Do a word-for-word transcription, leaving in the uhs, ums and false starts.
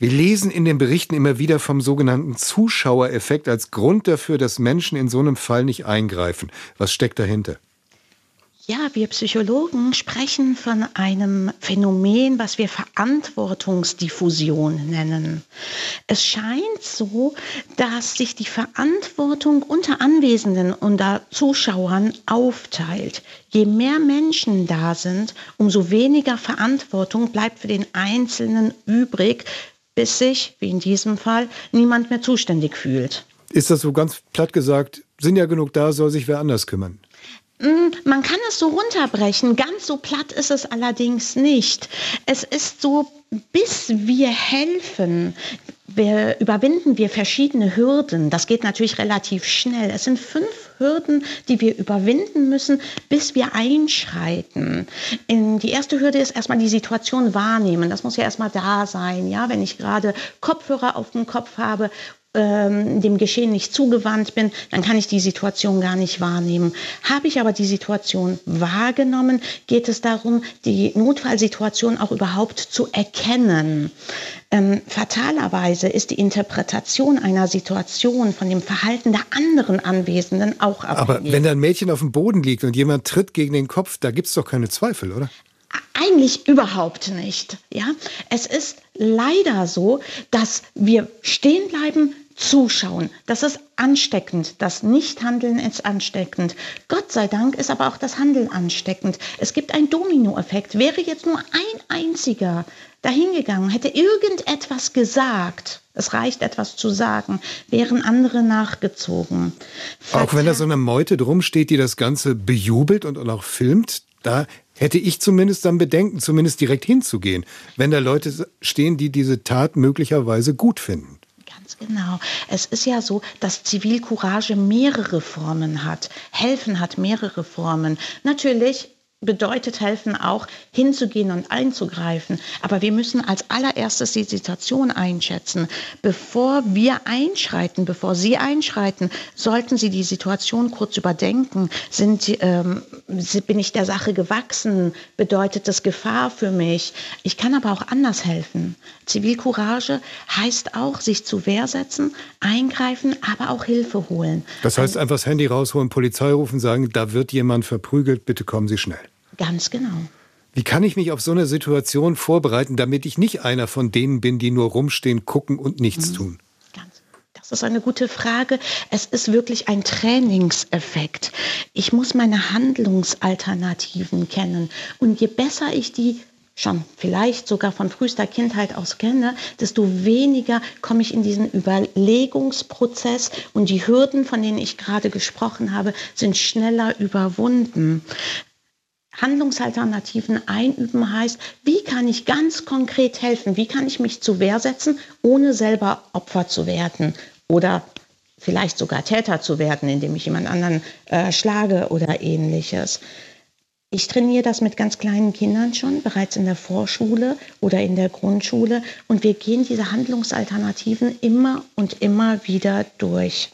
Wir lesen in den Berichten immer wieder vom sogenannten Zuschauereffekt als Grund dafür, dass Menschen in so einem Fall nicht eingreifen. Was steckt dahinter? Ja, wir Psychologen sprechen von einem Phänomen, was wir Verantwortungsdiffusion nennen. Es scheint so, dass sich die Verantwortung unter Anwesenden, unter Zuschauern aufteilt. Je mehr Menschen da sind, umso weniger Verantwortung bleibt für den Einzelnen übrig, bis sich, wie in diesem Fall, niemand mehr zuständig fühlt. Ist das so ganz platt gesagt, sind ja genug da, soll sich wer anders kümmern? Man kann es so runterbrechen, ganz so platt ist es allerdings nicht. Es ist so, bis wir helfen, wir, überwinden wir verschiedene Hürden. Das geht natürlich relativ schnell. Es sind fünf Hürden, die wir überwinden müssen, bis wir einschreiten. In, die erste Hürde ist erstmal die Situation wahrnehmen. Das muss ja erstmal da sein. Ja? Wenn ich gerade Kopfhörer auf dem Kopf habe, dem Geschehen nicht zugewandt bin, dann kann ich die Situation gar nicht wahrnehmen. Habe ich aber die Situation wahrgenommen, geht es darum, die Notfallsituation auch überhaupt zu erkennen. Ähm, fatalerweise ist die Interpretation einer Situation von dem Verhalten der anderen Anwesenden auch abhängig. Aber wenn da ein Mädchen auf dem Boden liegt und jemand tritt gegen den Kopf, da gibt es doch keine Zweifel, oder? Eigentlich überhaupt nicht. Ja? Es ist leider so, dass wir stehen bleiben, zuschauen. Das ist ansteckend. Das Nichthandeln ist ansteckend. Gott sei Dank ist aber auch das Handeln ansteckend. Es gibt einen Dominoeffekt. Wäre jetzt nur ein einziger dahingegangen, hätte irgendetwas gesagt, es reicht etwas zu sagen, wären andere nachgezogen. Fatal. Auch wenn da so eine Meute drum steht, die das Ganze bejubelt und auch filmt, da hätte ich zumindest dann Bedenken, zumindest direkt hinzugehen, wenn da Leute stehen, die diese Tat möglicherweise gut finden. Ganz genau. Es ist ja so, dass Zivilcourage mehrere Formen hat. Helfen hat mehrere Formen. Natürlich bedeutet helfen auch, hinzugehen und einzugreifen. Aber wir müssen als allererstes die Situation einschätzen. Bevor wir einschreiten, bevor Sie einschreiten, sollten Sie die Situation kurz überdenken. Sind, ähm, bin ich der Sache gewachsen? Bedeutet das Gefahr für mich? Ich kann aber auch anders helfen. Zivilcourage heißt auch, sich zur Wehr setzen, eingreifen, aber auch Hilfe holen. Das heißt, einfach das Handy rausholen, Polizei rufen, sagen, da wird jemand verprügelt, bitte kommen Sie schnell. Ganz genau. Wie kann ich mich auf so eine Situation vorbereiten, damit ich nicht einer von denen bin, die nur rumstehen, gucken und nichts mhm. tun? Ganz. Das ist eine gute Frage. Es ist wirklich ein Trainingseffekt. Ich muss meine Handlungsalternativen kennen. Und je besser ich die schon vielleicht sogar von frühester Kindheit aus kenne, desto weniger komme ich in diesen Überlegungsprozess und die Hürden, von denen ich gerade gesprochen habe, sind schneller überwunden. Handlungsalternativen einüben heißt, wie kann ich ganz konkret helfen? Wie kann ich mich zur Wehr setzen, ohne selber Opfer zu werden oder vielleicht sogar Täter zu werden, indem ich jemand anderen äh, schlage oder Ähnliches? Ich trainiere das mit ganz kleinen Kindern schon, bereits in der Vorschule oder in der Grundschule. Und wir gehen diese Handlungsalternativen immer und immer wieder durch.